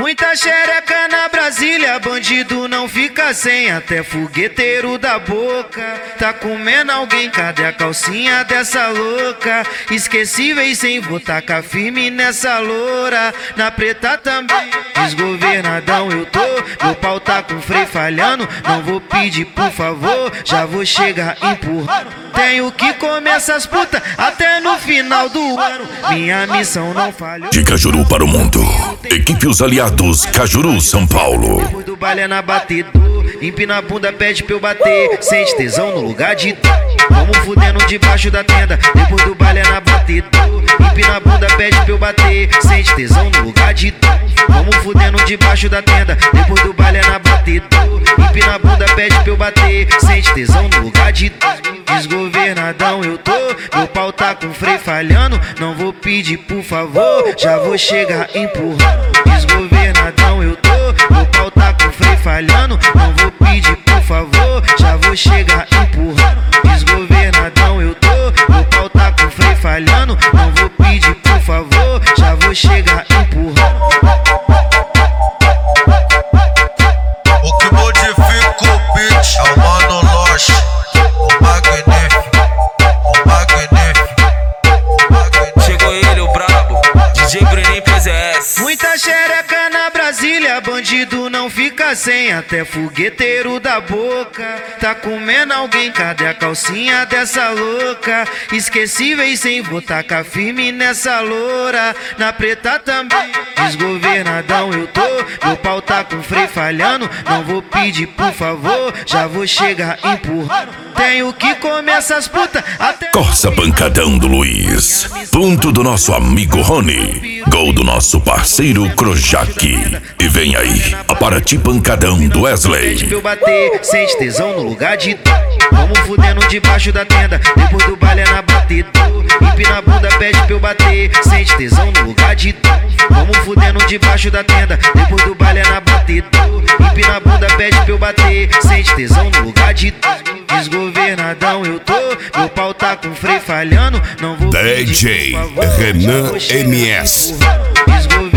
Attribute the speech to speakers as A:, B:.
A: Muita xereca na Brasília, bandido não fica sem, até fogueteiro da boca tá comendo alguém. Cadê a calcinha dessa louca? Esquecíveis sem vou tacar firme nessa loura. Na preta também, desgovernadão eu tô, meu pau tá com freio falhando. Não vou pedir por favor, já vou chegar empurrando. Tenho que comer essas putas até no final do ano. Minha missão não falhou.
B: De Cajuru para o mundo, equipe Os Aliados Cajuru, São Paulo.
A: Depois do baile é na batedor, empina a bunda, pede pra eu bater. Sente tesão no lugar de dor, vamos fudendo debaixo da tenda. Depois do baile é na batedor, empina a bunda, pede pra eu bater. Sente tesão no lugar de dor, vamos fudendo debaixo da tenda. Depois do baile é na batedor, empina a bunda, pede pra eu bater. Sente tesão no lugar de dor. Desgovernadão eu tô, meu pau tá com freio falhando. Não vou pedir por favor, já vou chegar empurrando. Desgovernadão eu tô, meu pau tá com freio falhando. Não vou pedir por favor, já vou chegar empurrando. Desgovernadão eu tô, meu pau tá com freio falhando. Não vou pedir por favor, já vou chegar empurrando.
C: O que modifica o beat é o Mano Loche, o magnífico, o magnífico, o magnífico.
D: Chegou ele, o brabo, DJ Bruninho PZS.
A: Muita xereca na Brasília, bandido não fica sem, até fogueteiro da boca tá comendo alguém. Cadê a calcinha dessa louca? Esquecíveis sem vou tacar firme nessa loura. Na preta também, desgovernadão eu tô, meu pau tá com freio falhando. Não vou pedir por favor, já vou chegar empurrando. Tenho que comer essas putas até...
B: Corsa pancadão do Luiz, ponto do nosso amigo Rony, gol do nosso parceiro Krojac. E vem aí, a Paraty pancadão do Wesley.
A: Pra eu bater, sente tesão no lugar de dor, vamos fudendo debaixo da tenda. Depois do baile é na batedor, empina a bunda, pede pra eu bater. Sente tesão no lugar de dor, vamos fudendo debaixo da tenda. Depois do baile é na batedor, empina a bunda, pede pra eu bater. Sente tesão no lugar de dor. Desgovernadão eu tô, meu pau tá com freio falhando. Não vou pedir,
B: DJ
A: por favor,
B: Renan
A: já vou chegar
B: MS.
A: empurrando.